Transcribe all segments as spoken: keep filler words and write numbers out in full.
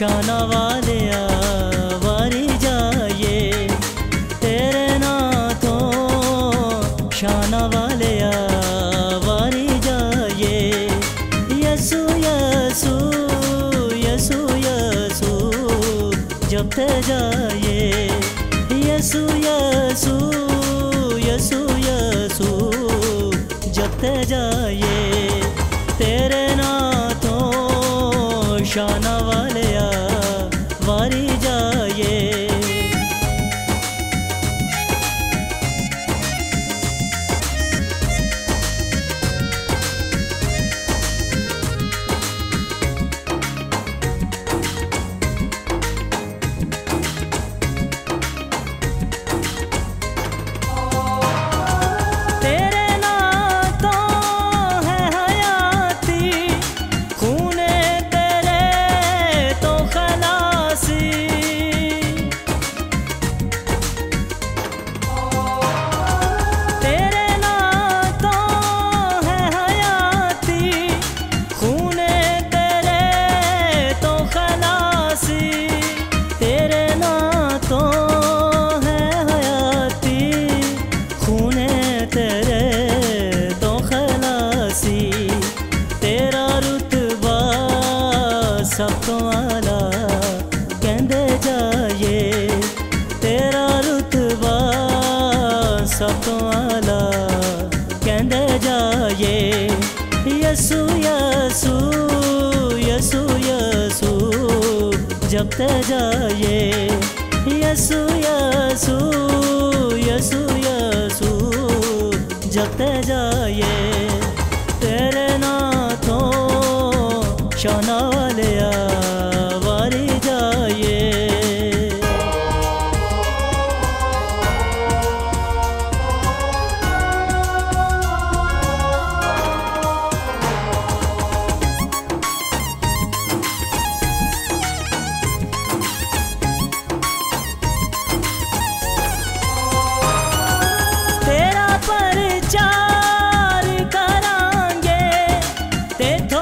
शाना वालिया वारी जाइए तेरे ना तो शाना वालिया वारी जाइए यसु यसु यसु यसु जपते जाइए यसु यसु यसु यसु जपते जाइए तेरे ना तो शाना वालिया वारी जाइए। सब तो आला कहंदे जाइए तेरा रुतबा सब तो आला कहंदे जाइए यसु यसु यसु यसु जपते जाइए यसु यसु यसु यसु जपते जाइए तेरे ना तो शाना वालिया वारी जाइए। तेरा प्रचार करांगे तेथों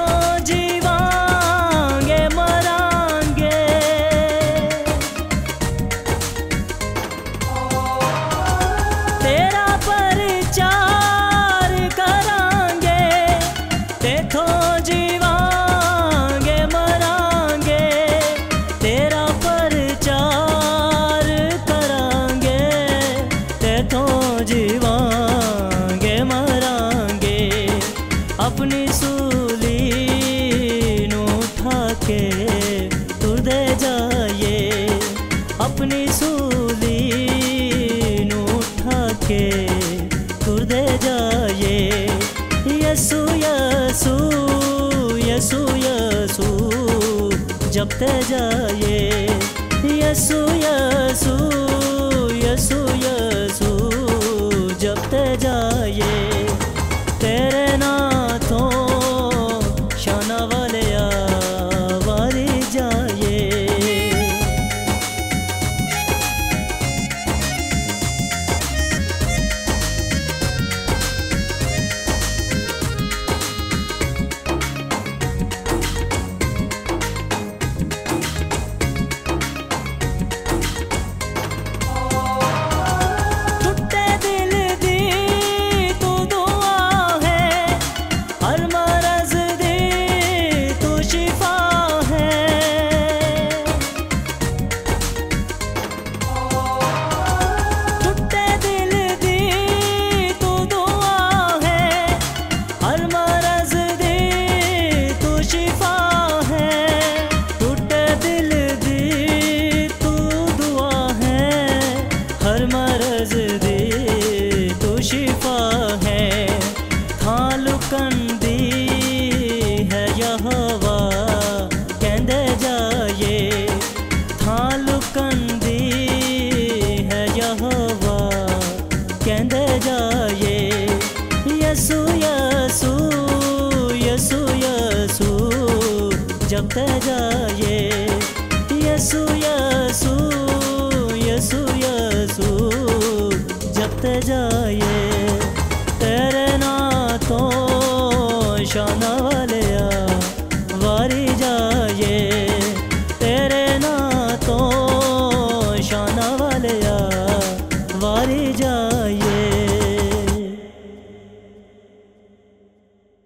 तेरा प्रचार करांगे तेथों जीवांगे मरांगे तेरा प्रचार करांगे तेथों जीवांगे मरांगे अपनी सूली नू उठा के तुरदे जाइए अपनी सूली के तुरदे जाइए यसु यसु यसु यसु जपते जाइए यसु यसु यसु यसु जपते जाइए तेरे ना तो शाना वालिया वारी जाइए। यसु यसु यसु यसु जपते जा